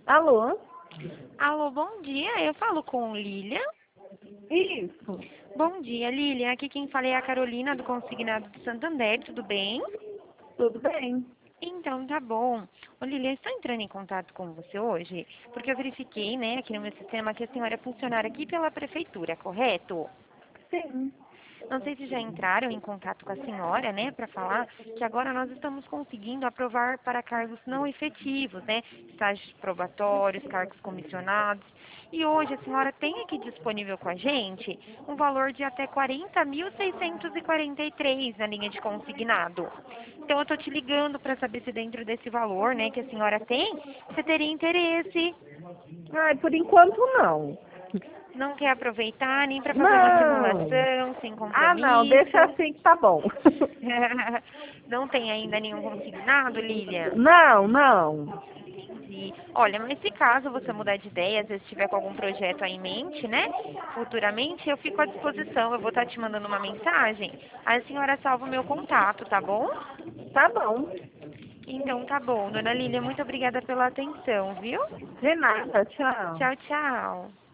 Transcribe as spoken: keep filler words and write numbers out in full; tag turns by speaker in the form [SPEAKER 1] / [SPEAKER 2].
[SPEAKER 1] Alô?
[SPEAKER 2] Alô, bom dia. Eu falo com Lília.
[SPEAKER 1] Isso.
[SPEAKER 2] Bom dia, Lília. Aqui quem fala é a Carolina do Consignado do Santander. Tudo bem?
[SPEAKER 1] Tudo bem?
[SPEAKER 2] Então, tá bom. Ô, Lília, eu estou entrando em contato com você hoje porque eu verifiquei, né, aqui no meu sistema que a senhora é funcionária aqui pela prefeitura, correto?
[SPEAKER 1] Sim.
[SPEAKER 2] Não sei se já entraram em contato com a senhora, né, para falar que agora nós estamos conseguindo aprovar para cargos não efetivos, né, estágios probatórios, cargos comissionados. E hoje a senhora tem aqui disponível com a gente um valor de até quarenta mil seiscentos e quarenta e três na linha de consignado. Então eu estou te ligando para saber se dentro desse valor, né, que a senhora tem, você teria interesse.
[SPEAKER 1] Ai, por enquanto não.
[SPEAKER 2] Não quer aproveitar nem para fazer uma
[SPEAKER 1] Não.
[SPEAKER 2] simulação sem
[SPEAKER 1] Ah, não, deixa
[SPEAKER 2] compromisso.
[SPEAKER 1] assim que tá bom.
[SPEAKER 2] Não tem ainda nenhum consignado, Lília?
[SPEAKER 1] Não, não.
[SPEAKER 2] Entendi. Olha, mas se caso você mudar de ideia, às vezes estiver com algum projeto aí em mente, né? Futuramente, eu fico à disposição. Eu vou estar te mandando uma mensagem. Aí a senhora salva o meu contato, tá bom?
[SPEAKER 1] Tá bom.
[SPEAKER 2] Então tá bom. Dona Lília, muito obrigada pela atenção, viu?
[SPEAKER 1] De nada, tchau.
[SPEAKER 2] Tchau, tchau.